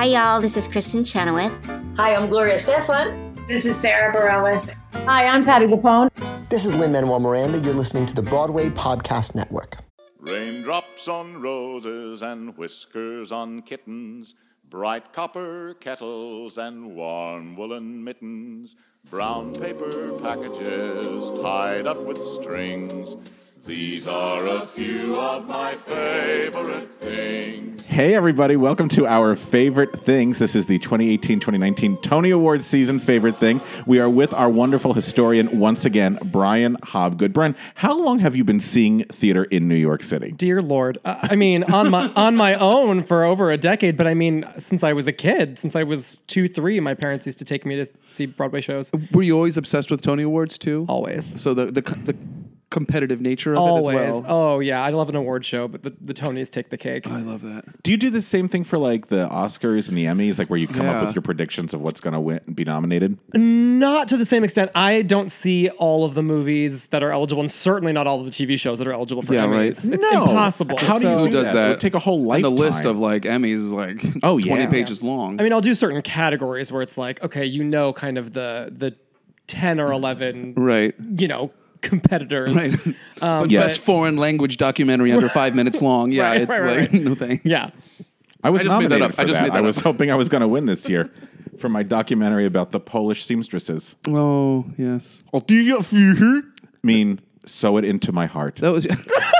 Hi, y'all. This is Kristen Chenoweth. Hi, I'm Gloria Estefan. This is Sarah Bareilles. Hi, I'm Patti LuPone. This is Lin-Manuel Miranda. You're listening to the Broadway Podcast Network. Raindrops on roses and whiskers on kittens, bright copper kettles and warm woolen mittens, brown paper packages tied up with strings. These are a few of my favorite things. Hey, everybody. Welcome to our Favorite Things. This is the 2018-2019 Tony Awards season Favorite Thing. We are with our wonderful historian once again, Brian Hobgood. Brian, how long have you been seeing theater in New York City? Dear Lord. I mean, on my own for over a decade, but I mean, since I was a kid, since I was 2-3, my parents used to take me to see Broadway shows. Were you always obsessed with Tony Awards too? Always. So the competitive nature of Always. it as well. Oh, yeah. I love an award show, but the Tonys take the cake. I love that. Do you do the same thing for like the Oscars and the Emmys, like where you come up Yeah. with your predictions of what's going to be nominated? Not to the same extent. I don't see all of the movies that are eligible, and certainly not all of the TV shows that are eligible for Yeah, Emmys. right. It's No. impossible. How do you Who do does that? that? It would take a whole And lifetime. the list of like Emmys is like 20 pages long. I mean, I'll do certain categories where it's like, okay, you know, kind of the 10 or 11, right. you know, competitors. Right. Best foreign language documentary under 5 minutes long. Yeah, Right, it's right, like, right. no thanks. Yeah. I was I just made that nominated up. for I just that. made that I was up. hoping I was going to win this year for my documentary about the Polish seamstresses. Oh, yes. Oh, do you I mean, sew it into my heart. That was...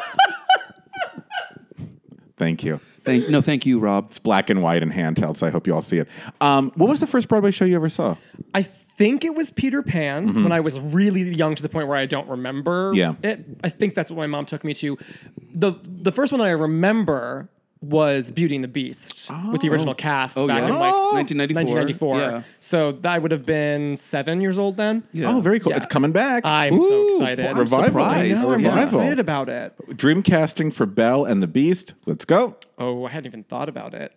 Thank you. Thank you, Rob. It's black and white and handheld, so I hope you all see it. What was the first Broadway show you ever saw? I think it was Peter Pan when I was really young to the point where I don't remember it. I think that's what my mom took me to. The first one I remember was Beauty and the Beast with the original cast back in like 1994. Yeah. So I would have been 7 years old then. Yeah. Oh, very cool. Yeah. It's coming back. I'm so excited. I'm Revival. surprised. I know, I'm Revival. excited about it. Dream casting for Belle and the Beast. Let's go. Oh, I hadn't even thought about it.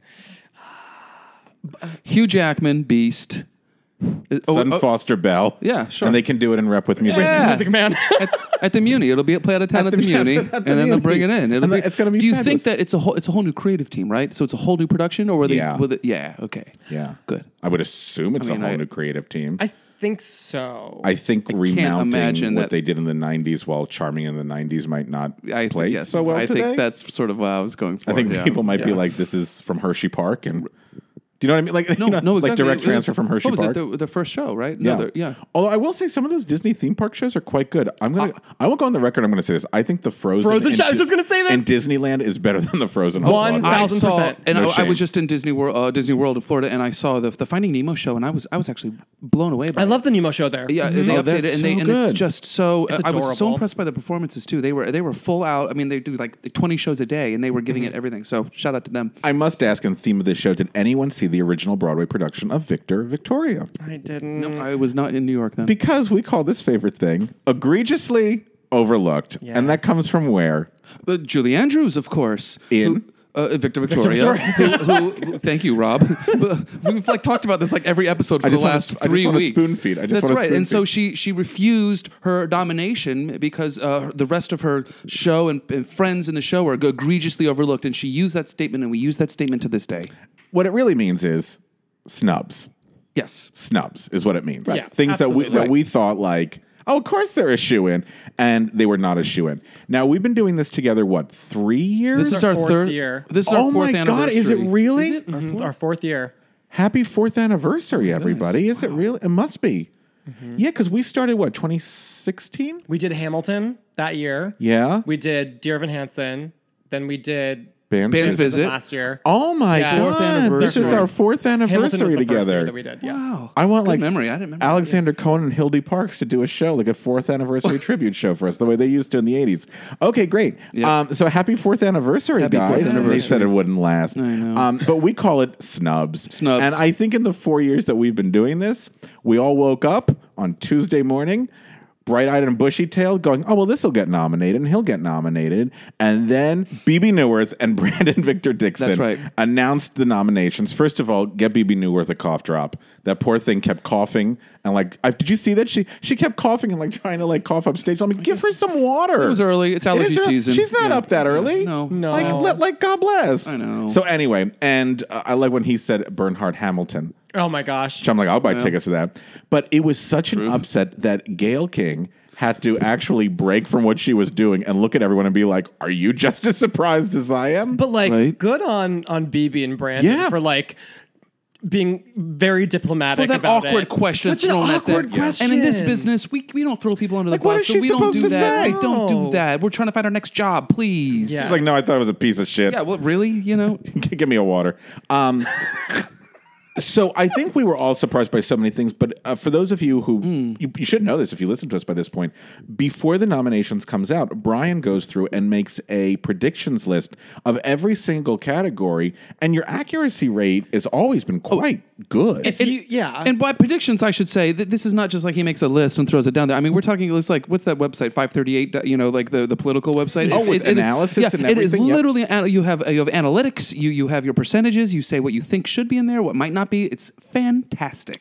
Hugh Jackman, Beast. Sutton Foster Belle. Yeah, sure. And they can do it in rep with music. Yeah. Music Man. at the Muni. It'll be played out of town at the Muni, and then they'll bring it in. It's going to be Do you fabulous. think that it's a whole new creative team, right? So it's a whole new production, or were they? Yeah. Yeah. Okay. Yeah. Good. I would assume it's a whole new creative team. I think so. I think remounting imagine what that- they did in the 90s while Charming in the 90s might not play so well I today. think that's sort of what I was going for. I think yeah. people might be Yeah. like, this is from Hershey Park. And do you know what I mean? Like, No, you know, no, like exactly. direct It transfer was- from Hershey what Park. was it? The first show, right? Yeah. Yeah. Although I will say some of those Disney theme park shows are quite good. I will go on the record. I'm going to say this. I think the Frozen show. I was just gonna say this. in Disneyland is better than the Frozen. on One Broadway. thousand- 1000%. And No I shame. was just in Disney World in Florida, and I saw the Finding Nemo show, and I was actually blown away by it. I love the Nemo show there. Yeah, they Oh, updated that's it, and, so and good. it's just so. It's I was so adorable. impressed by the performances too. They were full out. I mean, they do like 20 shows a day, and they were giving it everything. So shout out to them. I must ask, in theme of this show, did anyone see the original Broadway production of Victor Victoria? I didn't. No, I was not in New York then. Because we call this favorite thing egregiously overlooked. And that comes from where? But Julie Andrews, of course, In? Victor Victoria. who, thank you, Rob. We've like talked about this like every episode for I the just wanna- last I just 3 wanna weeks. spoon feed. I just That's wanna right. spoon And so feed. she refused her domination because the rest of her show and friends in the show are egregiously overlooked. And she used that statement, and we use that statement to this day. What it really means is snubs. Yes. Snubs is what it means. Right. Yeah, Things that absolutely. we thought like, oh, of course they're a shoe-in, and they were not a shoe-in. Now, we've been doing this together, what, 3 years? This is our fourth third year. This is our Oh fourth my anniversary. God, is it really? It's our 4th year. Happy 4th anniversary, everybody. Is it really? It must be. Yeah, because we started, what, 2016? We did Hamilton that year. Yeah. We did Dear Evan Hansen. Then we did Band's Visit. last year. Oh my Yeah. God. Fourth This is anniversary. our 4th Hamilton was anniversary the first year together. that we did. Yeah. Wow. I want Good like memory. I didn't remember. Alexander Cohen and Hildy Parks to do a show, like a 4th anniversary tribute show for us, the way they used to in the 80s. Okay, great. Yeah. So happy 4th anniversary, Happy guys. 4th And they anniversary. said it wouldn't last. I know. But we call it snubs. Snubs. And I think in the 4 years that we've been doing this, we all woke up on Tuesday morning bright-eyed and bushy-tailed, going, oh, well, this will get nominated, and he'll get nominated. And then Bebe Neuwirth and Brandon Victor Dixon That's right. announced the nominations. First of all, get Bebe Neuwirth a cough drop. That poor thing kept coughing. And did you see that? She kept coughing and trying to cough upstage. I mean, give her some water. It was early. It's allergy season. She's not up that early. No. God bless. I know. So anyway, and I like when he said Bernhard Hamilton. Oh my gosh. So I'm like, I'll buy tickets to that. But it was such an upset that Gayle King had to actually break from what she was doing and look at everyone and be like, are you just as surprised as I am? But Right. good on Bebe and Brandon for being very diplomatic For that about awkward it. question Such an thrown at awkward them. question. And in this business, we don't throw people under the what bus. is So she we don't supposed do to that. say? We don't do No. that. We're trying to find our next job, please. Yeah. It's like, no, I thought it was a piece of shit. Yeah, well, really? Give me a water. So I think we were all surprised by so many things, but for those of you who, you should know this if you listen to us by this point, before the nominations comes out, Brian goes through and makes a predictions list of every single category, and your accuracy rate has always been quite good. And by predictions, I should say that this is not just like he makes a list and throws it down there. I mean, we're talking, it's like, what's that website, 538, like the political website? Oh, with analysis and it is everything? Yep. literally, you have analytics, you have your percentages, you say what you think should be in there, what might not be. It's fantastic.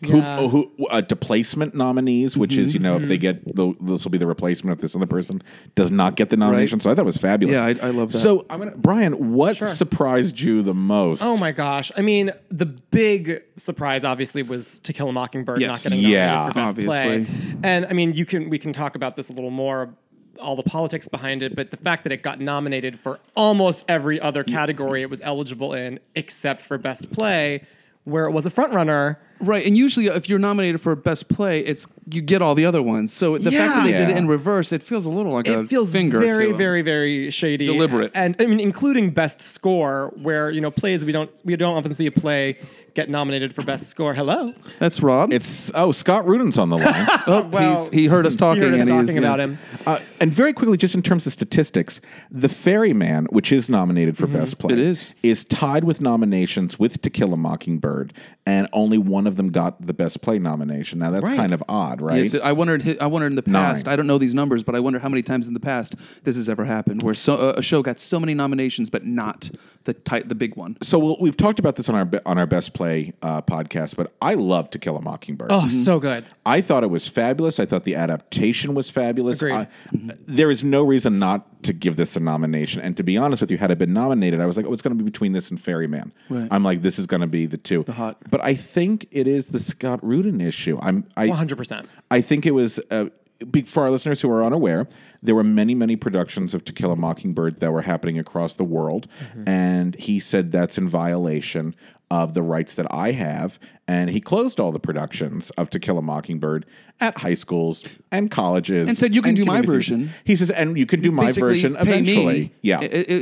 Deplacement nominees, which is, if they get, this will be the replacement if this other person does not get the nomination. Right. So I thought it was fabulous. Yeah, I love that. So, Brian, what surprised you the most? Oh my gosh. I mean, the big surprise obviously was To Kill a Mockingbird not getting nominated for Best Play. And I mean, we can talk about this a little more, all the politics behind it, but the fact that it got nominated for almost every other category it was eligible in, except for Best Play, where it was a frontrunner. Right, and usually if you're nominated for Best Play, you get all the other ones. So the fact that they did it in reverse, it feels a little like a finger. It feels very, to very, very shady, deliberate. And I mean, including Best Score, where plays we don't often see a play get nominated for Best Score. Hello, that's Rob. It's Scott Rudin's on the line. Well, he heard us talking. About him. And very quickly, just in terms of statistics, The Ferryman, which is nominated for Best Play, is tied with nominations with To Kill a Mockingbird, and only one of them got the Best Play nomination. Now that's kind of odd, right? Yes, I wondered in the past. 9. I don't know these numbers, but I wonder how many times in the past this has ever happened, where a show got so many nominations but not the big one. So we've talked about this on our Best Play podcast, but I love To Kill a Mockingbird. Oh, so good. I thought it was fabulous. I thought the adaptation was fabulous. There is no reason not to give this a nomination. And to be honest with you, had it been nominated, I was like, it's going to be between this and Ferryman. Right. I'm like, this is going to be the two. But I think it is the Scott Rudin issue. 100%. I think it was... for our listeners who are unaware, there were many, many productions of To Kill a Mockingbird that were happening across the world, and he said that's in violation of the rights that I have, and he closed all the productions of To Kill a Mockingbird at high schools and colleges, and said you can do my version. He says, and you can do my version eventually. Me. Yeah,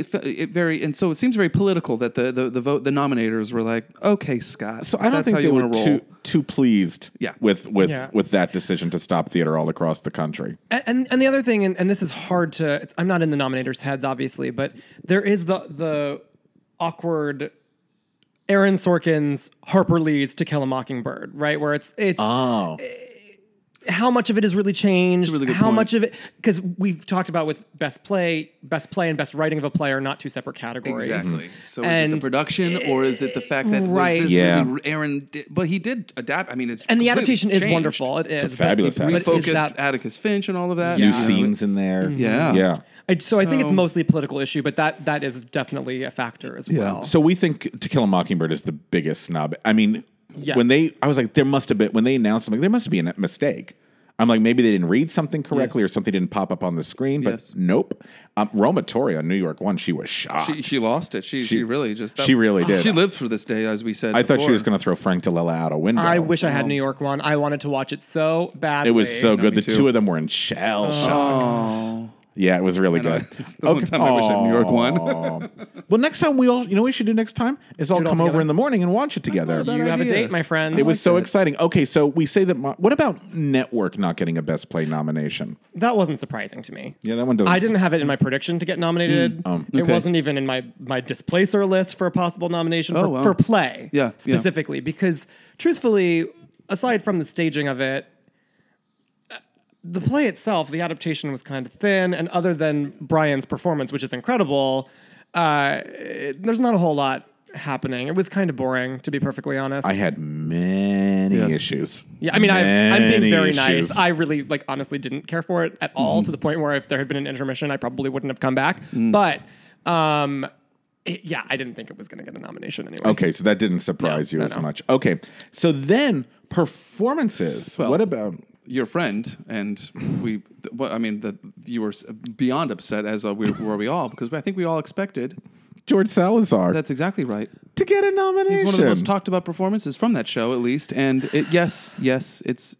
and so it seems very political that the nominators were like, okay, Scott. So I don't think they were too pleased with that decision to stop theater all across the country. And the other thing, and this is hard to, I'm not in the nominators' heads, obviously, but there is the awkward Aaron Sorkin's Harper Lee's To Kill a Mockingbird, right? Where it's how much of it has really changed? That's a really good how point. much of it? Because we've talked about with Best Play and Best Writing of a Play are not two separate categories. Exactly. So is it the production or is it the fact that really Aaron did, but he did adapt? I mean, it's and the adaptation is changed. wonderful. It is it's fabulous. Refocused Atticus Finch and all of that. New scenes in there. Yeah. So I think it's mostly a political issue, but that is definitely a factor as well. So we think To Kill a Mockingbird is the biggest snub. I mean, I was like, there must have been, when they announced something, there must be a mistake. I'm like, maybe they didn't read something correctly or something didn't pop up on the screen, but nope. Roma Torre on New York One, she was shocked. She lost it. She really just... she really did. She lived for this day, as we said I before. thought she was going to throw Frank Dell'Ella out a window. I wish I had New York One. I wanted to watch it so badly. It was so good. The too. two of them were in shell shock. Yeah, it was really good. It's the one time I wish I had New York One. Well, next time what we should do next time is all come over in the morning and watch it together. You have a date, my friend. It was so exciting. Okay, so we say that. What about Network not getting a Best Play nomination? That wasn't surprising to me. Yeah, that one doesn't. I didn't have it in my prediction to get nominated. It wasn't even in my displacer list for a possible nomination for play specifically. Because truthfully, aside from the staging of it, the play itself, the adaptation was kind of thin, and other than Brian's performance, which is incredible, there's not a whole lot happening. It was kind of boring, to be perfectly honest. I had many issues. Yeah, I mean, I'm being very issues. nice. I really, honestly didn't care for it at all, to the point where if there had been an intermission, I probably wouldn't have come back. But, I didn't think it was going to get a nomination anyway. Okay, so that didn't surprise you as much. Okay, so then performances. Well, what about... Your friend and you were beyond upset as were we all, because I think we all expected George Salazar. That's exactly right. To get a nomination. He's one of the most talked about performances from that show, at least. And it's.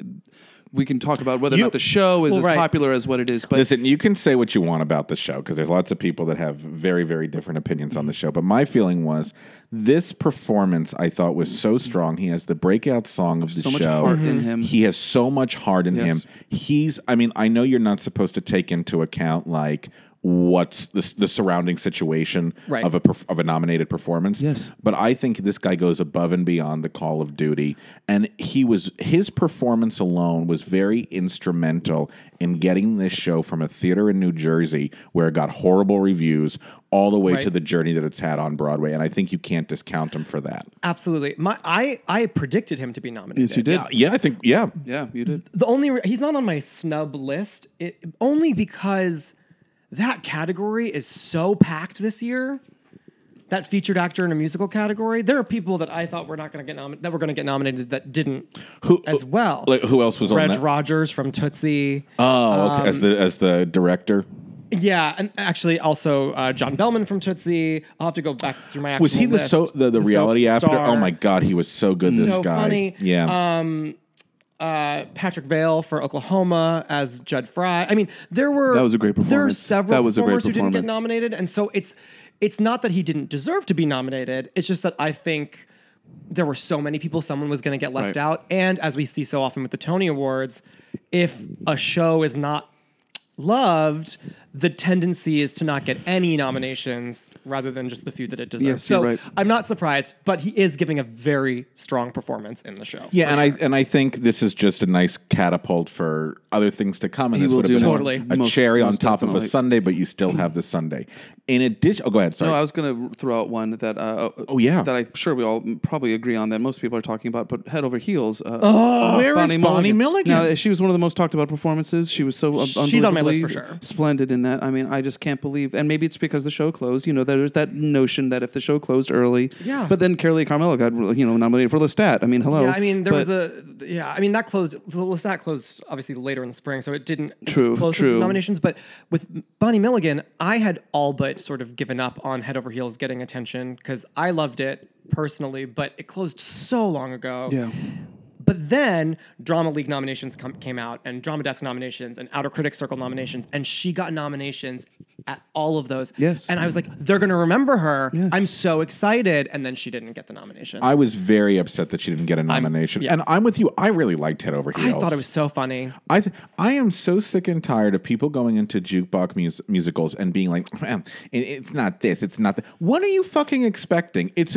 We can talk about whether or not the show is as popular as what it is. But listen, you can say what you want about the show, because there's lots of people that have very, very different opinions on the show. But my feeling was this performance I thought was so strong. He has the breakout song of the show. So much heart in him. He has so much heart in him. I know you're not supposed to take into account what's the surrounding situation of a nominated performance. Yes. But I think this guy goes above and beyond the call of duty. And his performance alone was very instrumental in getting this show from a theater in New Jersey where it got horrible reviews all the way to the journey that it's had on Broadway. And I think you can't discount him for that. Absolutely. I predicted him to be nominated. Yes, you did. Yeah, I think, yeah. Yeah, you did. He's not on my snub list, only because that category is so packed this year. That featured actor in a musical category. There are people that I thought were not going to get nominated that didn't as well. Who else was on that? Reg Rogers from Tootsie. Oh, okay. As the director. Yeah, and actually also John Bellman from Tootsie. I'll have to go back through my actual Was he list. the reality actor? star. Oh my God, he was so good. This So guy. funny. Yeah. Patrick Vale for Oklahoma as Judd Fry. I mean, that was a great performance. There are several performers who didn't get performance. nominated, and so it's not that he didn't deserve to be nominated. It's just that I think there were so many people, someone was going to get left out. And as we see so often with the Tony Awards, if a show is not loved, the tendency is to not get any nominations rather than just the few that it deserves. Yes, so you're right. I'm not surprised, but he is giving a very strong performance in the show. Yeah, I think this is just a nice catapult for other things to come. And He this will would have do been more. a cherry on Most top of a definitely. sundae, but you still have the sundae. In addition, go ahead. Sorry. No, I was going to throw out one that. That I'm sure we all probably agree on, that most people are talking about. But Head Over Heels. Where is Bonnie Milligan? Now, she was one of the most talked about performances. She was so She's on my list for sure. Splendid in that. I mean, I just can't believe, and maybe it's because the show closed. There's that notion that if the show closed early, but then Carolee Carmello got nominated for Lestat. I mean, hello. Yeah, I mean that closed. The Lestat closed obviously later in the spring, so it didn't close the nominations. But with Bonnie Milligan, I had all but sort of given up on Head Over Heels getting attention because I loved it personally, but it closed so long ago. Yeah. But then Drama League nominations came out, and Drama Desk nominations, and Outer Critics Circle nominations, and she got nominations at all of those. Yes. And I was like, they're going to remember her. Yes. I'm so excited. And then she didn't get the nomination. I was very upset that she didn't get a nomination. And I'm with you. I really liked Head Over Heels. I thought it was so funny. I am so sick and tired of people going into jukebox musicals and being like, it's not this, it's not that. What are you fucking expecting? It's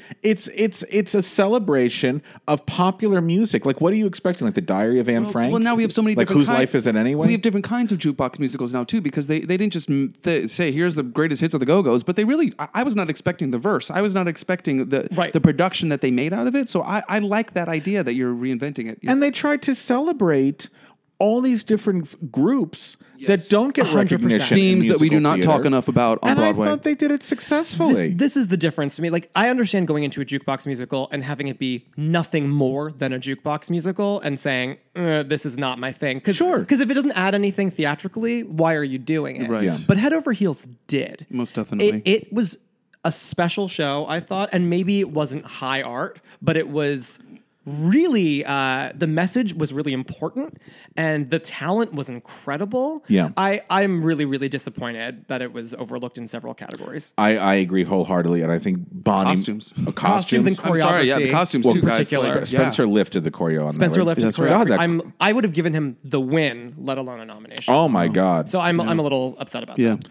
a celebration of popular music. Like, what are you expecting? Like the Diary of Anne Frank? Well, now we have so many like different Whose Life Is It Anyway? We have different kinds of jukebox musicals now too, because they didn't just say here's the greatest hits of the Go-Go's, but they really. I was not expecting the verse. I was not expecting the production that they made out of it. So I like that idea that you're reinventing it. Yes. And they tried to celebrate all these different groups that don't get 100%. recognition. Themes that we do not theater. talk enough about on and Broadway. I thought they did it successfully. This is the difference to me. Like, I understand going into a jukebox musical and having it be nothing more than a jukebox musical and saying, this is not my thing. Sure. Because if it doesn't add anything theatrically, why are you doing it? Right. Yeah. But Head Over Heels did. Most definitely. It was a special show, I thought, and maybe it wasn't high art, but it was really, the message was really important and the talent was incredible. Yeah. I'm really, really disappointed that it was overlooked in several categories. I agree wholeheartedly, and I think Bonnie... Costumes. Costumes and choreography. I'm sorry, yeah, the costumes too, guys. particular. Spencer lifted the choreo on Spencer that, right? lifted the That's right. choreography. God, I would have given him the win, let alone a nomination. Oh, my God. So I'm a little upset about Yeah. that. Yeah.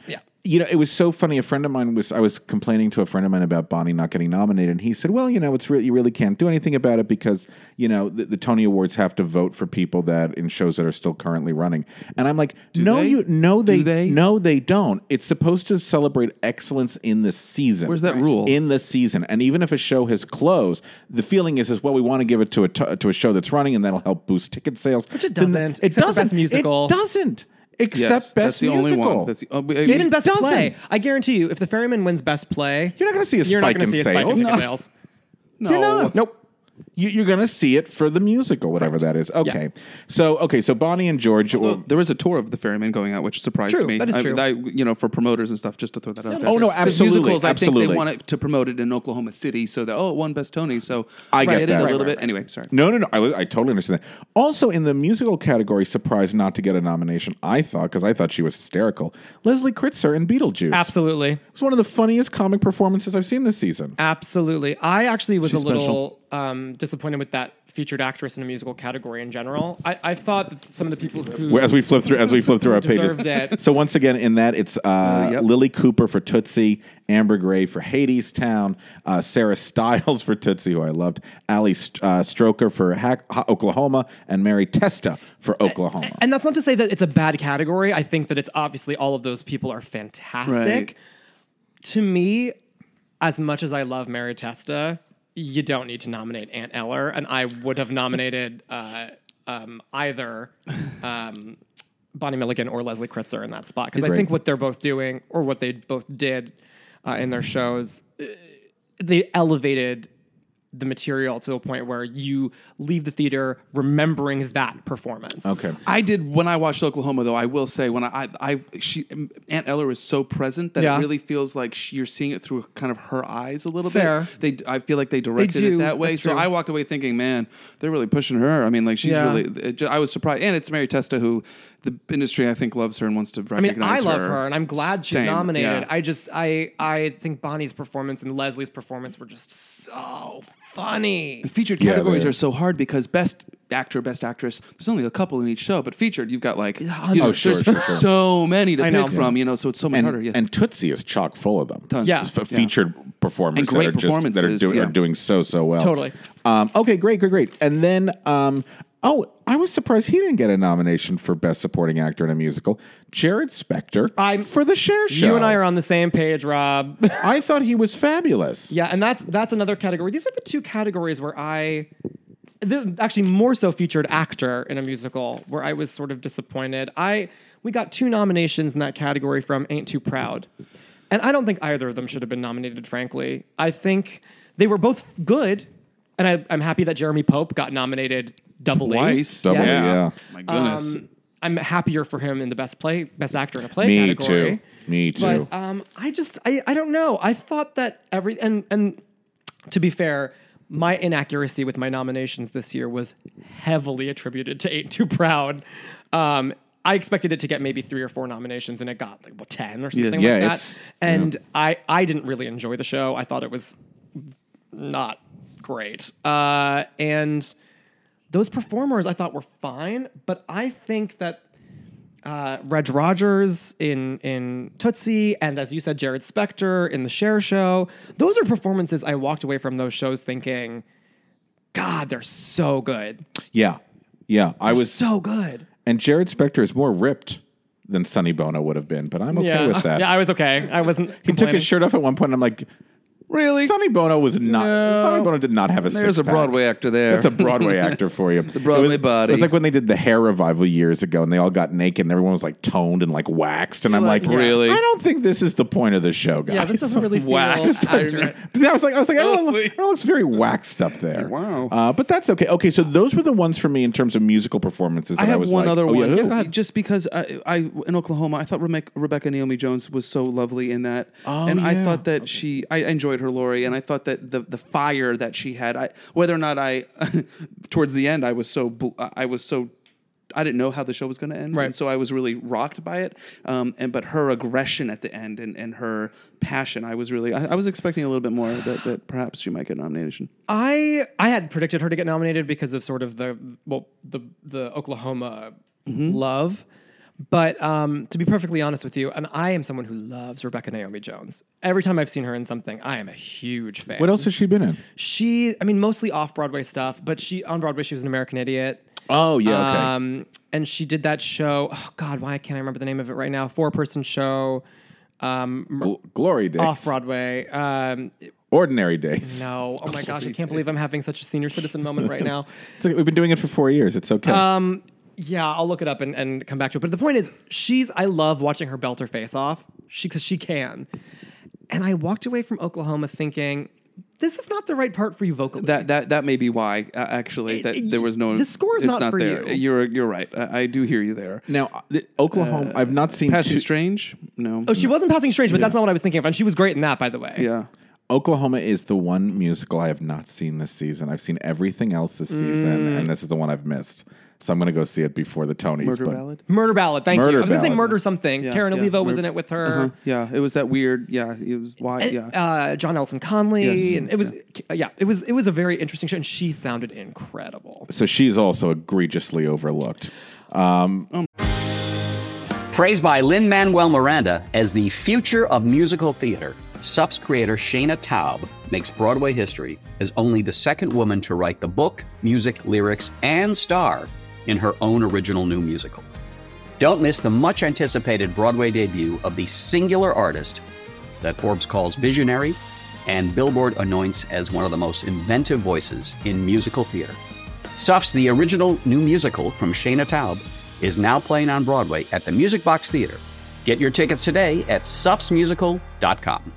it was so funny. A friend of mine I was complaining to a friend of mine about Bonnie not getting nominated, and he said, "Well, you really can't do anything about it because the Tony Awards have to vote for people that in shows that are still currently running." And I'm like, No, they don't. It's supposed to celebrate excellence in the season. Where's that rule? In the season, and even if a show has closed, the feeling is well, we want to give it to a show that's running, and that'll help boost ticket sales. Which it doesn't. Except for Best Musical. It doesn't. Except Best Musical. Only one. That's even Best Play. I guarantee you, if The Ferryman wins Best Play, you're not going to see a spike in sales. No. You're not. Nope. You're going to see it for the musical, whatever that is. Okay. Yeah. So Bonnie and George. There was a tour of The Ferryman going out, which surprised me. That is true. For promoters and stuff, just to throw that out there. Oh, no, absolutely. Musicals, I think they wanted to promote it in Oklahoma City so that, it won Best Tony. So I get that. A little bit. Anyway, sorry. No. I totally understand that. Also, in the musical category, surprised not to get a nomination, because I thought she was hysterical. Leslie Kritzer in Beetlejuice. Absolutely. It was one of the funniest comic performances I've seen this season. Absolutely. I actually was a little disappointed with that featured actress in a musical category in general. I thought that some of the people who as we flip through our pages. It. So once again, in that it's Lily Cooper for Tootsie, Amber Gray for Hadestown, Sarah Stiles for Tootsie, who I loved, Ali Stroker for Oklahoma, and Mary Testa for Oklahoma. And that's not to say that it's a bad category. I think that it's obviously all of those people are fantastic. Right. To me, as much as I love Mary Testa, you don't need to nominate Aunt Eller, and I would have nominated either Bonnie Milligan or Leslie Kritzer in that spot, because I think what they're both doing, or what they both did in their shows, they elevated the material to a point where you leave the theater remembering that performance. Okay. I did when I watched Oklahoma, though. I will say when Aunt Eller is so present that it really feels like you're seeing it through kind of her eyes a little bit. I feel like they directed it that way. So I walked away thinking, man, they're really pushing her. I mean, like she's really. I was surprised, and it's Mary Testa, who the industry I think loves her and wants to recognize her. I love her, and I'm glad she's nominated. Yeah. I think Bonnie's performance and Leslie's performance were just so funny. And featured categories are so hard because best actor, best actress, there's only a couple in each show, but featured you've got like sure. so many to pick from, so it's so much harder. Yeah. And Tootsie is chock full of them. Tons. Yeah. Featured performers and great that are doing so well. Totally. Okay, great. And then I was surprised he didn't get a nomination for Best Supporting Actor in a Musical. Jared Spector for The Cher Show. You and I are on the same page, Rob. I thought he was fabulous. Yeah, and that's another category. These are the two categories where actually more so featured actor in a musical, where I was sort of disappointed. We got 2 nominations in that category from Ain't Too Proud. And I don't think either of them should have been nominated, frankly. I think they were both good, and I'm happy that Jeremy Pope got nominated twice. Double, yeah. My goodness. I'm happier for him in the best actor in a play category. Me too. But I don't know. I thought that and to be fair, my inaccuracy with my nominations this year was heavily attributed to Ain't Too Proud. I expected it to get maybe 3 or 4 nominations, and it got 10 or something like that. And I didn't really enjoy the show. I thought it was not great. And those performers I thought were fine, but I think that Reg Rogers in Tootsie, and as you said, Jared Spector in The Cher Show, those are performances I walked away from those shows thinking, God, they're so good. Yeah. I was so good. And Jared Spector is more ripped than Sonny Bono would have been, but I'm okay with that. Yeah, I was okay. I wasn't. He took his shirt off at one point, and I'm like, really? Sonny Bono was not. No. Sonny Bono did not have a six-pack. There's a Broadway actor there. That's a Broadway actor for you. The Broadway body. It was like when they did the hair revival years ago, and they all got naked, and everyone was toned and waxed. And I'm like, really? I don't think this is the point of the show, guys. Yeah, this doesn't really feel waxed. accurate. I was like, everyone looks very waxed up there. Wow. But that's okay. Okay, so those were the ones for me in terms of musical performances. That I was one other one. Yeah, go ahead. Just because I in Oklahoma, I thought Rebecca Naomi Jones was so lovely in that, I thought that I enjoyed her Laurie, and I thought that the fire that she had, whether or not towards the end I didn't know how the show was going to end, and so I was really rocked by it. But her aggression at the end and her passion, I was expecting a little bit more that perhaps she might get a nomination. I had predicted her to get nominated because of sort of the Oklahoma love. But to be perfectly honest with you, and I am someone who loves Rebecca Naomi Jones. Every time I've seen her in something, I am a huge fan. What else has she been in? Mostly off-Broadway stuff, but on Broadway, she was an American Idiot. Oh, yeah, okay. And she did that show, oh God, why can't I remember the name of it right now? 4-person show. Glory Days. Off-Broadway. Ordinary Days. No. Oh my gosh, I can't believe I'm having such a senior citizen moment right now. It's okay. We've been doing it for 4 years. It's okay. Yeah, I'll look it up and come back to it. But the point is, I love watching her belt her face off because she can. And I walked away from Oklahoma thinking, this is not the right part for you vocally. That may be why, actually, there was no... The score is not for there. you. You're right. I do hear you there. Now, Oklahoma, I've not seen... Passing Strange? No. Oh, she wasn't Passing Strange, but that's not what I was thinking of. And she was great in that, by the way. Yeah. Oklahoma is the one musical I have not seen this season. I've seen everything else this season, and this is the one I've missed. So I'm going to go see it before the Tonys. Murder Ballad. Thank you. I was going to say Murder Ballad. Something. Yeah, Karen Olivo was in it with her. Uh-huh. Yeah, it was that weird. Yeah, it was why. Yeah, John Nelson Conley, Yes. and it was a very interesting show, and she sounded incredible. So she's also egregiously overlooked. Praised by Lin-Manuel Miranda as the future of musical theater, Suff's creator Shayna Taub makes Broadway history as only the second woman to write the book, music, lyrics, and star in her own original new musical. Don't miss the much-anticipated Broadway debut of the singular artist that Forbes calls visionary and Billboard anoints as one of the most inventive voices in musical theater. Suff's The Original New Musical from Shayna Taub is now playing on Broadway at the Music Box Theater. Get your tickets today at suffsmusical.com.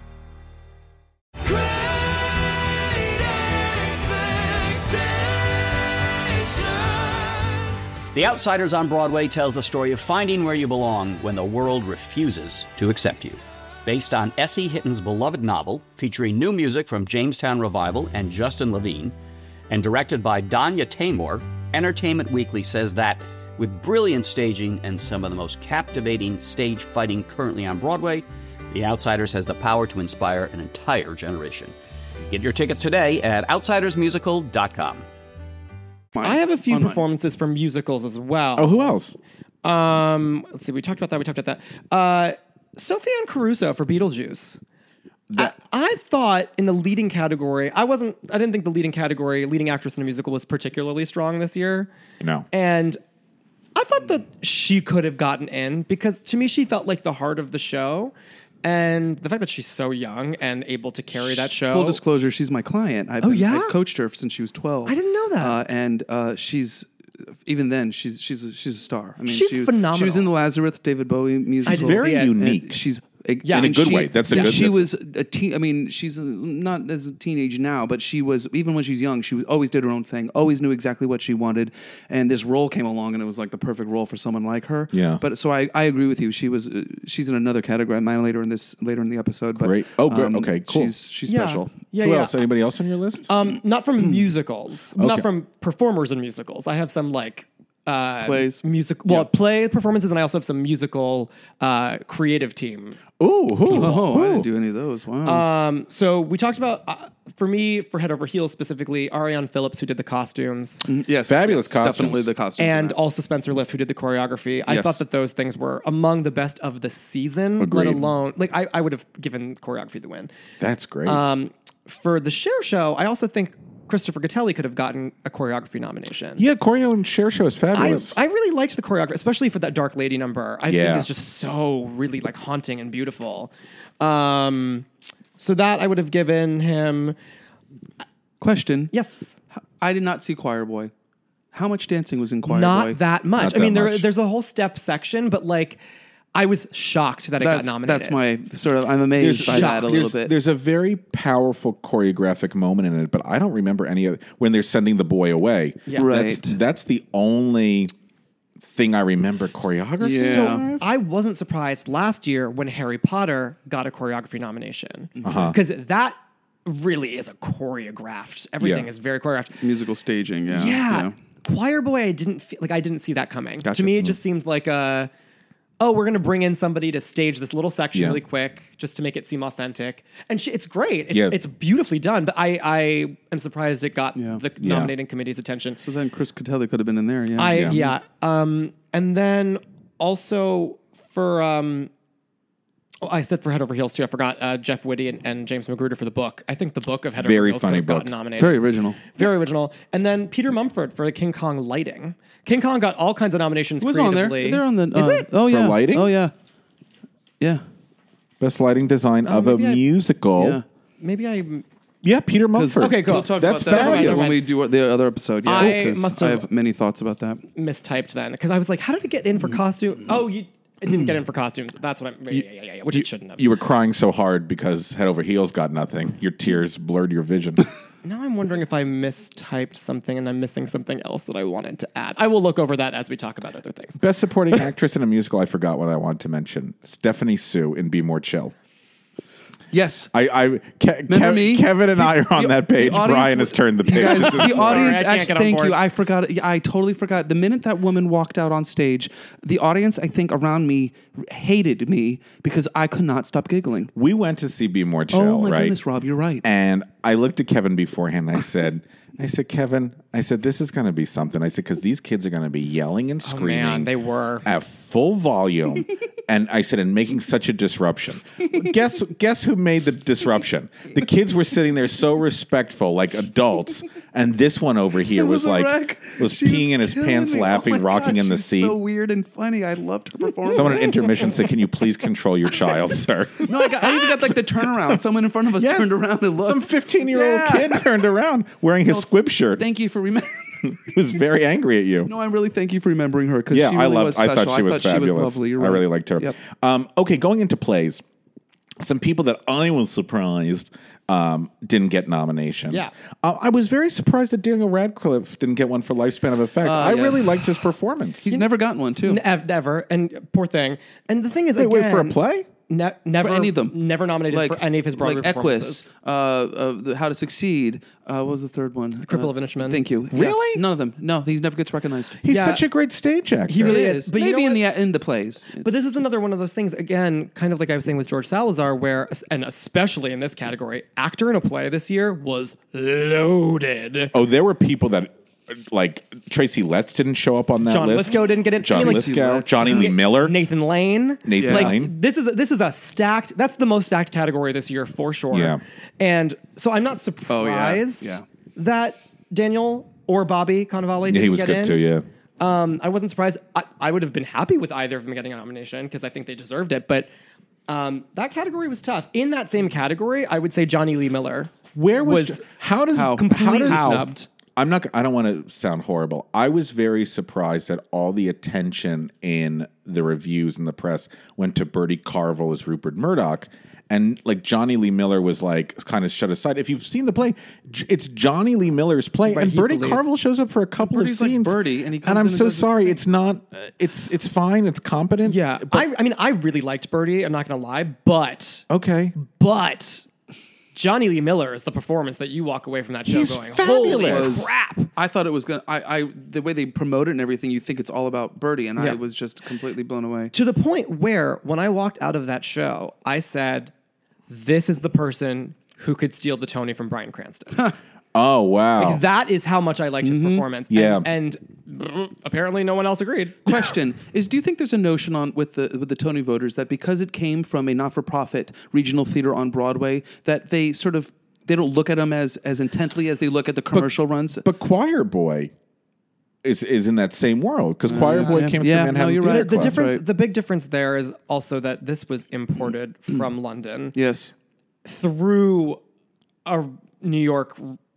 The Outsiders on Broadway tells the story of finding where you belong when the world refuses to accept you. Based on S.E. Hitton's beloved novel, featuring new music from Jamestown Revival and Justin Levine, and directed by Danya Taymor, Entertainment Weekly says that, with brilliant staging and some of the most captivating stage fighting currently on Broadway, The Outsiders has the power to inspire an entire generation. Get your tickets today at outsidersmusical.com. I have a few performances from musicals as well. Oh, who else? Let's see. We talked about that. Sophianne Caruso for Beetlejuice. I thought in the leading category, I didn't think the leading category, leading actress in a musical, was particularly strong this year. No. And I thought that she could have gotten in because to me, she felt like the heart of the show. And the fact that she's so young and able to carry that show. Full disclosure, she's my client. I've coached her since she was 12. I didn't know that. And she's even then she's a star. I mean, she's phenomenal. She was in the Lazarus David Bowie musical. She's very unique. She's in a good way. That's a good. She was a teen. I mean, she's not as a teenage now, but she was even when she's young. She was always did her own thing. Always knew exactly what she wanted. And this role came along, and it was like the perfect role for someone like her. Yeah. But so I agree with you. She's in another category. Mine later in the episode. But, great. Oh, great. Okay. Cool. She's special. Yeah. Who else? Anybody else on your list? Not from musicals. Not from performers in musicals. I have some plays, play performances, and I also have some musical creative team. I didn't do any of those. Wow. So we talked about for Head Over Heels specifically, Ariane Phillips, who did the costumes. Yes, fabulous costumes. Definitely the costumes, and also Spencer Liff, who did the choreography. I thought that those things were among the best of the season. Agreed. Let alone I would have given choreography the win. That's great. For the Cher show, I also think Christopher Gattelli could have gotten a choreography nomination. Yeah, choreo and Cher show is fabulous. I really liked the choreography, especially for that Dark Lady number. I think it's just so really haunting and beautiful. So that I would have given him. Question. Yes. I did not see Choir Boy. How much dancing was in Choir Boy? Not that much. Not that much. There's a whole step section, but I was shocked that it got nominated. That's my I'm amazed by that a little bit. There's a very powerful choreographic moment in it, but I don't remember any of it when they're sending the boy away. Yeah. Right. That's the only thing I remember choreography. Yeah. So I wasn't surprised last year when Harry Potter got a choreography nomination because that really is a choreographed. Everything is very choreographed. Musical staging. Yeah. Yeah. Choir Boy, I didn't see that coming. Gotcha. To me, it just seemed like we're going to bring in somebody to stage this little section really quick just to make it seem authentic. And it's great. It's beautifully done, but I am surprised it got the nominating committee's attention. So then Chris Gattelli could have been in there. And then also for I said for Head Over Heels too. I forgot Jeff Whitty and James Magruder for the book. I think the book of Head Over Heels funny could have book. gotten nominated. Very original. Very original. And then Peter Mumford for the King Kong lighting. King Kong got all kinds of nominations. It was on there. They're on the. Is it? Oh For yeah. lighting? Oh yeah. Yeah. Best lighting design of a maybe musical. Yeah. Maybe I. Yeah, Peter Mumford. Okay, cool. We'll talk That's about that fabulous. when we do the other episode. Yeah, I 'cause must I have- have many thoughts about that. Mistyped then because I was like, how did it get in for costume? Oh, it didn't get in for costumes. That's what I'm. Yeah. Which it shouldn't have. You were crying so hard because Head Over Heels got nothing. Your tears blurred your vision. Now I'm wondering if I mistyped something and I'm missing something else that I wanted to add. I will look over that as we talk about other things. Best supporting actress in a musical. I forgot what I wanted to mention. Stephanie Sue in Be More Chill. Yes. Kevin and I are on that page. Brian has turned the page. Guys, the audience I can't actually, get on thank board. you. I forgot. I totally forgot. The minute that woman walked out on stage, the audience, I think, around me hated me because I could not stop giggling. We went to see Be More Chill, Oh my right? goodness, Rob, you're right. And I looked at Kevin beforehand and I said, Kevin, this is going to be something. I said, because these kids are going to be yelling and screaming. Man, they were. At full volume. And I said, and making such a disruption. Guess who made the disruption? The kids were sitting there so respectful, like adults. And this one over here was peeing in his pants, laughing, rocking in the seat. So weird and funny. I loved her performance. Someone at intermission said, "Can you please control your child, sir?" No, I even got like the turnaround. Someone in front of us turned around and looked. Some 15-year-old kid turned around wearing his squib shirt. Thank you for remembering. He was very angry at you. No, I really thank you for remembering her because Yeah, she really was I special. thought she was fabulous. lovely. You're I right. really liked her. Yep. Okay, going into plays, some people that I was surprised didn't get nominations. Yeah. I was very surprised that Daniel Radcliffe didn't get one for Lifespan of Effect. I yes. really liked his performance. He's never gotten one too. Never. And poor thing. And the thing is, Wait, for a play? Never For any of them. Never nominated for any of his Broadway like performances. Equus, How to Succeed. What was the third one? Cripple of Inishmin. Thank you. Really? Yeah, none of them. No, he never gets recognized. He's Yeah. such a great stage actor. He really is. But you Maybe know what? in the plays. But this is another one of those things, again, kind of like I was saying with George Salazar, where, and especially in this category, actor in a play this year was loaded. Oh, there were people that, like, Tracy Letts didn't show up on that John list. Lithgow didn't get in. John I mean, like, Lithgow, Johnny Lee Miller. Nathan Lane. Nathan like, Lane. This is a stacked, that's the most stacked category this year for sure. Yeah. And so I'm not surprised Yeah. that Daniel or Bobby Cannavale didn't Yeah, he was get good in. too, yeah. I wasn't surprised. I would have been happy with either of them getting a nomination because I think they deserved it. But that category was tough. In that same category, I would say Johnny Lee Miller. Where was How? Completely how- snubbed. I don't want to sound horrible. I was very surprised that all the attention in the reviews and the press went to Bertie Carvel as Rupert Murdoch. And like Johnny Lee Miller was like kind of shut aside. If you've seen the play, it's Johnny Lee Miller's play, Right, and he's the Bertie lead. Carvel shows up for a couple Bertie's of like scenes. Bertie, and he comes I'm in and so does his sorry. thing. It's not. It's fine. It's competent. Yeah. I mean, I really liked Bertie. I'm not going to lie. But Okay. Johnny Lee Miller is the performance that you walk away from that show He's going, fabulous. holy crap. I thought it was gonna. The way they promote it and everything, you think it's all about Bertie, and I was just completely blown away. To the point where when I walked out of that show, I said, this is the person who could steal the Tony from Bryan Cranston. Oh wow. That is how much I liked his performance. Yeah. And apparently no one else agreed. Question is: do you think there's a notion on with the Tony voters that because it came from a not-for-profit regional theater on Broadway, that they don't look at them as intently as they look at the commercial runs? But Choir Boy is in that same world because Choir Boy came Yeah, from no, Manhattan you're Theater right. The Club. difference, right. the big difference there is also that this was imported from London Yes. through a New York,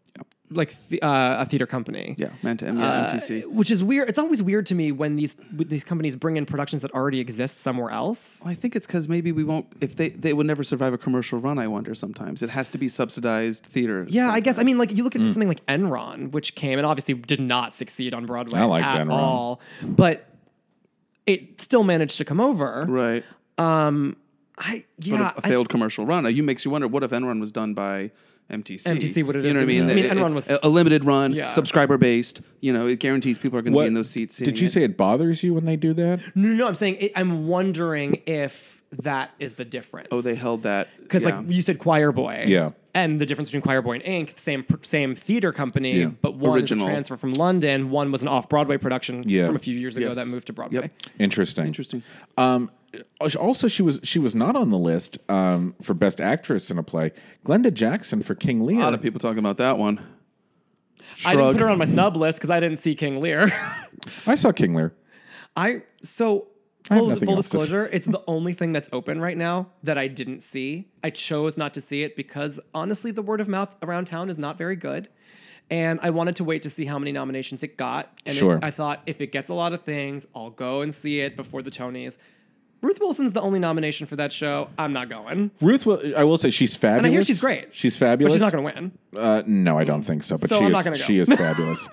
a theater company. Yeah. MTC. Which is weird. It's always weird to me when these companies bring in productions that already exist somewhere else. I think it's because maybe we won't. If they would never survive a commercial run. I wonder sometimes it has to be subsidized theater. Yeah, I guess. I mean, like you look at something like Enron, which came and obviously did not succeed on Broadway I liked at Enron. all, but it still managed to come over. Right. A failed commercial run. You makes you wonder what if Enron was done by MTC. MTC would have You know what I mean? been- I mean, Enron was- a limited run, Yeah. subscriber based. It guarantees people are going to be in those seats. Did you say it bothers you when they do that? No, I'm saying I'm wondering if that is the difference. Oh, they held that because like you said, Choir Boy. Yeah. And the difference between Choir Boy and Ink, same theater company, but one Original. is a transfer from London. One was an off-Broadway production from a few years ago Yes. that moved to Broadway. Yep. Interesting. Also, she was not on the list for Best Actress in a Play. Glenda Jackson for King Lear. A lot of people talking about that one. I didn't put her on my snub list because I didn't see King Lear. I saw King Lear. Full nothing else to disclosure, it's the only thing that's open right now that I didn't see. I chose not to see it because honestly, the word of mouth around town is not very good. And I wanted to wait to see how many nominations it got. And Sure. I thought if it gets a lot of things, I'll go and see it before the Tonys. Ruth Wilson's the only nomination for that show. I'm not going. I will say she's fabulous. And I hear she's great. She's fabulous. But she's not going to win. No, I don't think so. But So she I'm is. not gonna go. She is fabulous.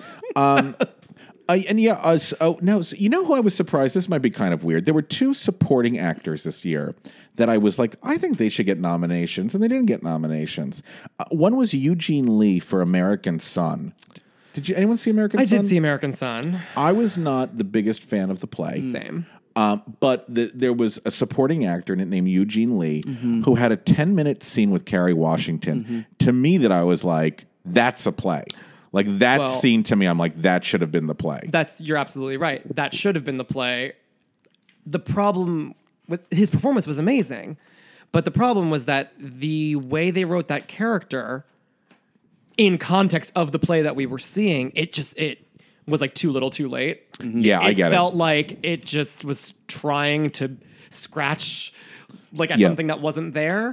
So you know who I was surprised? This might be kind of weird. There were 2 supporting actors this year that I was like, I think they should get nominations, and they didn't get nominations. One was Eugene Lee for American Son. Did anyone see American Son? I did see American Son. I was not the biggest fan of the play. Same. But there was a supporting actor named Eugene Lee who had a 10-minute scene with Kerry Washington. To me, that I was like, that's a play. Like that scene to me, I'm like, that should have been the play. You're absolutely right. That should have been the play. The problem with his performance was amazing, but the problem was that the way they wrote that character in context of the play that we were seeing, it was like too little too late. Yeah, I get it. It felt like it just was trying to scratch like at something that wasn't there.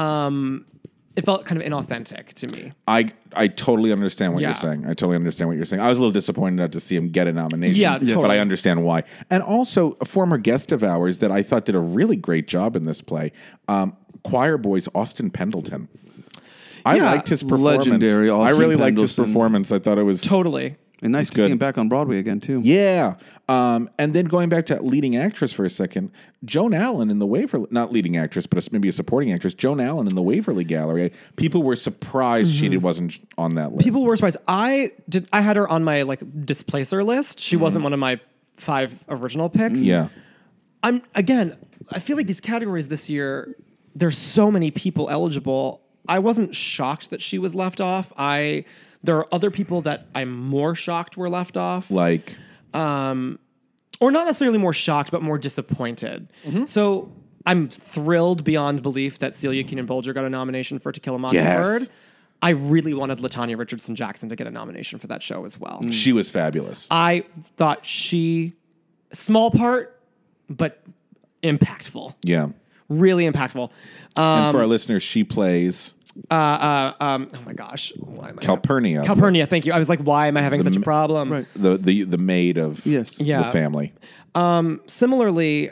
It felt kind of inauthentic to me. I totally understand what you're saying. I totally understand what you're saying. I was a little disappointed not to see him get a nomination. Totally. But I understand why. And also, a former guest of ours that I thought did a really great job in this play, Choir Boy's Austin Pendleton. I liked his performance. Legendary Austin I really liked his Pendleton. performance. I thought it was... Totally. And nice to see him back on Broadway again, too. Yeah. And then going back to leading actress for a second, Joan Allen in the Waverly, not leading actress, but maybe a supporting actress, Joan Allen in the Waverly Gallery. People were surprised she wasn't on that list. People were surprised. I had her on my like displacer list. She wasn't one of my 5 original picks. Yeah. I feel like these categories this year, there's so many people eligible. I wasn't shocked that she was left off. There are other people that I'm more shocked were left off. Like... or not necessarily more shocked, but more disappointed. So I'm thrilled beyond belief that Celia Keenan-Bolger got a nomination for To Kill a Mockingbird. Yes. I really wanted LaTanya Richardson Jackson to get a nomination for that show as well. She was fabulous. I thought small part, but impactful. Yeah. Really impactful. And for our listeners, she plays... oh my gosh. Why am I Calpurnia. Calpurnia, thank you. I was like, why am I having such a problem? Right. The maid of the family. Similarly,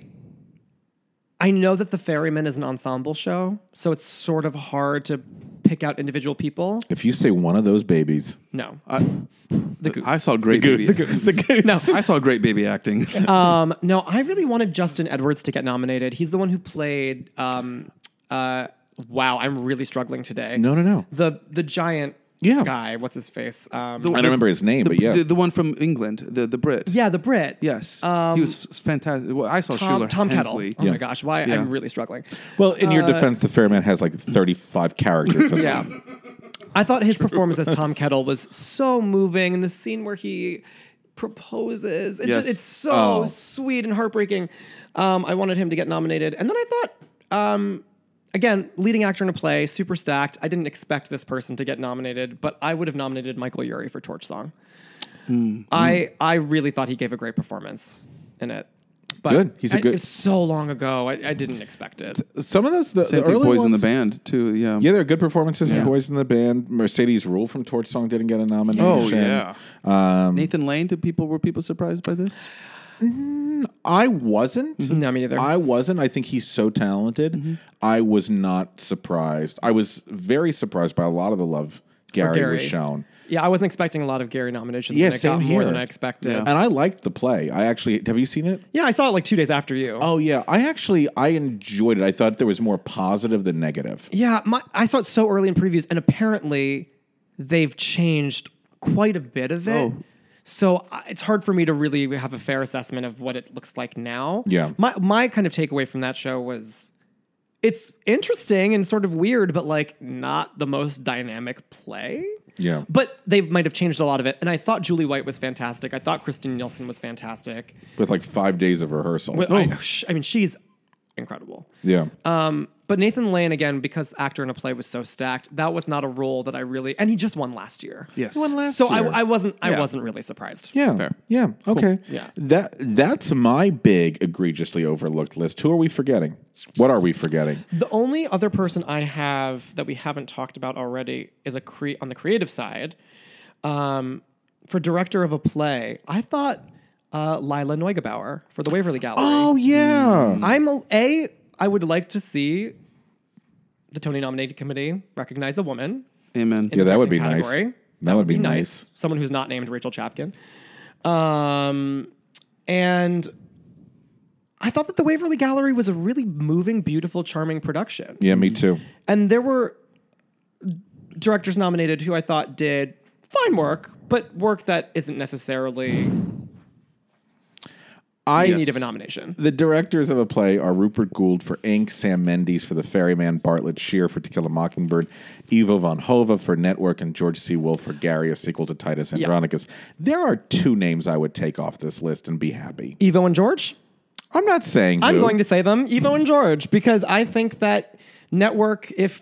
I know that The Ferryman is an ensemble show, so it's sort of hard to pick out individual people. If you say one of those babies... No. The goose. I saw great baby. The goose. No. I saw great baby acting. No, I really wanted Justin Edwards to get nominated. He's the one who played... wow, I'm really struggling today. No. The giant guy, what's his face? I don't remember his name, but yeah. The one from England, the Brit. Yeah, the Brit. Yes. He was fantastic. Well, I saw Sheila Tom Kettle. Hensley. Oh my gosh, why? I'm really struggling. Well, in your defense, The Ferryman has like 35 characters. In Yeah. I thought his performance as Tom Kettle was so moving, and the scene where he proposes, it's so sweet and heartbreaking. I wanted him to get nominated. And then I thought... again, leading actor in a play, super stacked. I didn't expect this person to get nominated, but I would have nominated Michael Urie for Torch Song. I really thought he gave a great performance in it. But good. He's a good... It's so long ago. I didn't expect it. Some of those... The early Boys ones, in the Band, too. Yeah. Yeah, there are good performances in Boys in the Band. Mercedes Rule from Torch Song didn't get a nomination. Oh, yeah. Nathan Lane, were people surprised by this? I wasn't. No, me neither. I wasn't. I think he's so talented. I was not surprised. I was very surprised by a lot of the love Gary was shown. Yeah, I wasn't expecting a lot of Gary nominations. Yeah, and it same got here. more than I expected. Yeah. And I liked the play. Have you seen it? Yeah, I saw it like 2 days after you. Oh, yeah. I enjoyed it. I thought there was more positive than negative. Yeah, I saw it so early in previews, and apparently they've changed quite a bit of it. Oh. So it's hard for me to really have a fair assessment of what it looks like now. Yeah. My kind of takeaway from that show was it's interesting and sort of weird, but like not the most dynamic play. Yeah. But they might have changed a lot of it. And I thought Julie White was fantastic. I thought Kristen Nielsen was fantastic. With like 5 days of rehearsal. I mean, she's incredible. Yeah. But Nathan Lane, again, because actor in a play was so stacked, that was not a role that I really... And he just won last year. Yes. He won last so year. I wasn't really surprised. Yeah. Fair. Yeah. Okay. Yeah. That's my big egregiously overlooked list. Who are we forgetting? What are we forgetting? The only other person I have that we haven't talked about already is on the creative side. For director of a play, I thought Lila Neugebauer for the Waverly Gallery. Oh, yeah. I would like to see the Tony-nominated committee recognize a woman. Amen. Yeah, that would be category. nice. That would be nice. Someone who's not named Rachel Chapkin. And I thought that the Waverly Gallery was a really moving, beautiful, charming production. Yeah, me too. And there were directors nominated who I thought did fine work, but work that isn't necessarily in need of a nomination. The directors of a play are Rupert Gould for Ink, Sam Mendes for The Ferryman, Bartlett Shear for To Kill a Mockingbird, Ivo Van Hove for Network, and George C. Wolfe for Gary, a sequel to Titus Andronicus. There are 2 names I would take off this list and be happy. Ivo and George? I'm not saying I'm going to say them, Ivo and George, because I think that Network, if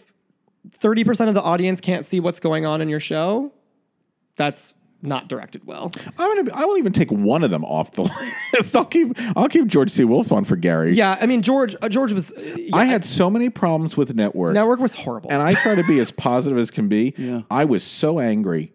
30% of the audience can't see what's going on in your show, that's not directed well. I will even take one of them off the list. I'll keep George C. Wolfe on for Gary. Yeah, I mean George was. I had so many problems with Network. Network was horrible, and I try to be as positive as can be. Yeah. I was so angry.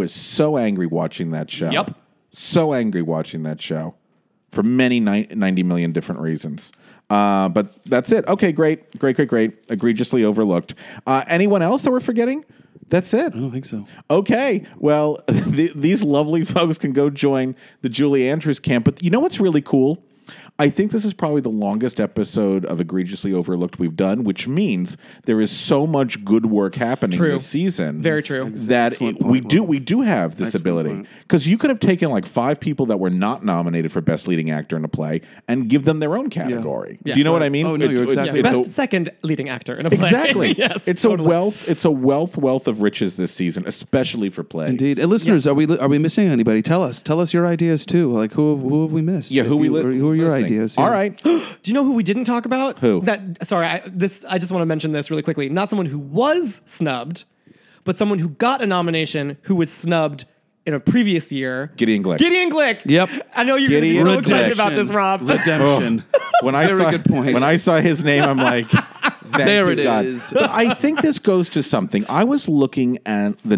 Watching that show. Yep. So angry watching that show for many 90 million different reasons. But that's it. Okay, great. Egregiously overlooked. Anyone else that we're forgetting? That's it. I don't think so. Okay. Well, these lovely folks can go join the Julie Andrews camp. But you know what's really cool? I think this is probably the longest episode of Egregiously Overlooked we've done, which means there is so much good work happening this season. Very true. That we do have this ability. Because you could have taken like 5 people that were not nominated for Best Leading Actor in a Play and give them their own category. Yeah. Do you know what I mean? Oh, no, you're exactly Best second leading actor in a play. Exactly. Yes, it's totally. a wealth of riches this season, especially for plays. Indeed. And listeners, are we missing anybody? Tell us your ideas too. Like who have we missed? Yeah, who are your listening? ideas? Yeah. All right. Do you know who we didn't talk about? Who? I just want to mention this really quickly. Not someone who was snubbed, but someone who got a nomination who was snubbed in a previous year. Gideon Glick. Yep. I know you're going to be so excited about this, Rob. Redemption. Very good point. When I saw his name, I'm like, there it God. is. But I think this goes to something. I was looking at the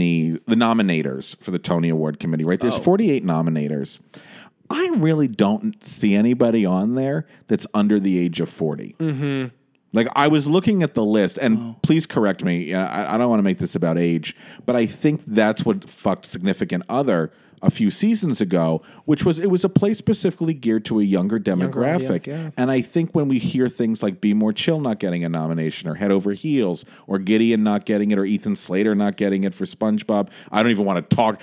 nominators for the Tony Award Committee, right? There's 48 nominators. I really don't see anybody on there that's under the age of 40. Mm-hmm. Like, I was looking at the list, and please correct me. I don't want to make this about age, but I think that's what fucked Significant Other a few seasons ago, which was, it was a play specifically geared to a younger demographic. Audience, yeah. And I think when we hear things like Be More Chill not getting a nomination, or Head Over Heels, or Gideon not getting it, or Ethan Slater not getting it for SpongeBob, I don't even want to talk.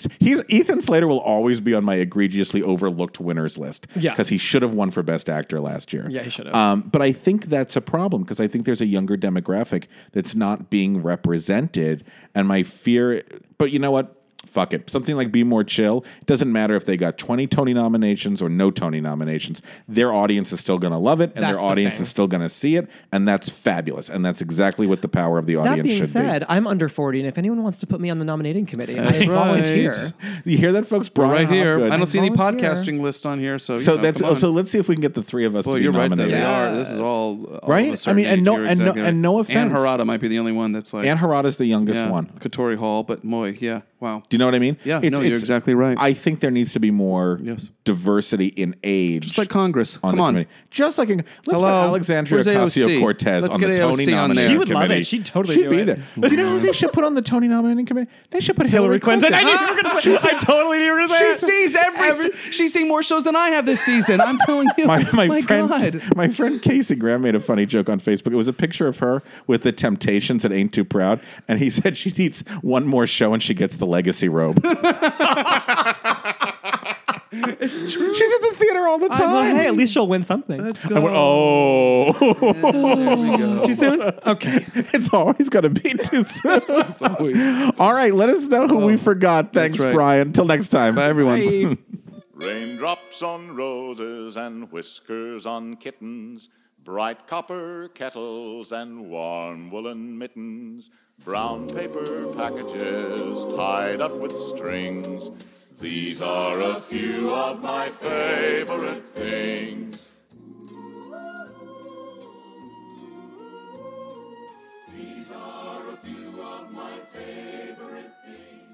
Ethan Slater will always be on my egregiously overlooked winners list. Yeah. Because he should have won for Best Actor last year. Yeah, he should have. But I think that's a problem, because I think there's a younger demographic that's not being represented. And my fear, but you know what? Fuck it. Something like Be More Chill, it doesn't matter if they got 20 Tony nominations or no Tony nominations. Their audience is still going to love it, and their audience is still going to see it, and that's fabulous. And that's exactly what the power of the audience should be. That being said, I'm under 40, and if anyone wants to put me on the nominating committee, I That's volunteer. You hear that, folks? We're Brian right here. Hopgood. I don't see any volunteer. podcasting list on here, so let's see if we can get the 3 of us to be you're right. nominated. They are. This is all Right? of a I certain mean, and age. no- You're and no- exactly and no right. offense. Anne Harada might be the only one that's like Anne Harada's the youngest one. Katori Hall, but Moy, yeah, wow. Do you know what I mean? Yeah, you're exactly right. I think there needs to be more Yes. diversity in age. Just like Congress. on Come the on. committee. Just like let's Hello? put Alexandria Where's AOC? Ocasio-Cortez Let's on get the AOC Tony on there. nominating She would love committee. it. She'd totally She'd do be it. there. But you know who they should put on the Tony nominating committee? They should put Hillary Clinton. I knew you were going to say. I totally knew you were going to say. She's seen more shows than I have this season. I'm telling you. My God. friend Casey Graham made a funny joke on Facebook. It was a picture of her with the Temptations at Ain't Too Proud, and he said she needs one more show and she gets the legacy robe. It's true. She's at the theater all the time. Well, hey, at least she'll win something. Let's go. I went, oh. There we go. Too soon? Okay. It's always going to be too soon. It's always. All right, let us know who we forgot. Thanks, right. Brian. Till next time. Bye, everyone. Bye. Raindrops on roses and whiskers on kittens, bright copper kettles and warm woolen mittens, brown paper packages tied up with strings. These are a few of my favorite things. These are a few of my favorite things.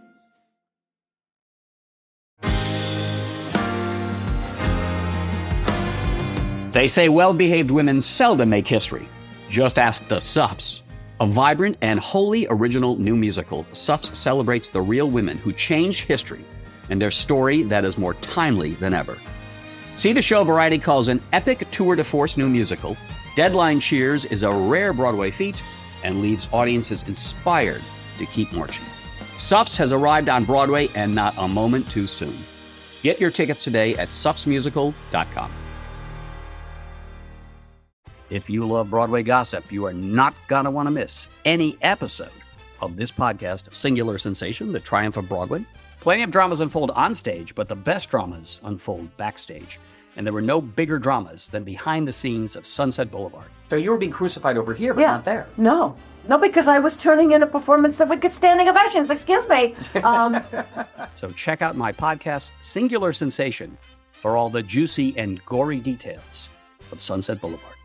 They say well-behaved women seldom make history. Just ask the Suffs. A vibrant and wholly original new musical, Suffs celebrates the real women who changed history and their story that is more timely than ever. See the show Variety calls an epic tour de force new musical. Deadline cheers is a rare Broadway feat and leaves audiences inspired to keep marching. Suffs has arrived on Broadway and not a moment too soon. Get your tickets today at suffsmusical.com. If you love Broadway gossip, you are not going to want to miss any episode of this podcast of Singular Sensation, The Triumph of Broadway. Plenty of dramas unfold on stage, but the best dramas unfold backstage. And there were no bigger dramas than behind the scenes of Sunset Boulevard. So you were being crucified over here, but not there. No, because I was turning in a performance that would get standing ovations. Excuse me. So check out my podcast, Singular Sensation, for all the juicy and gory details of Sunset Boulevard.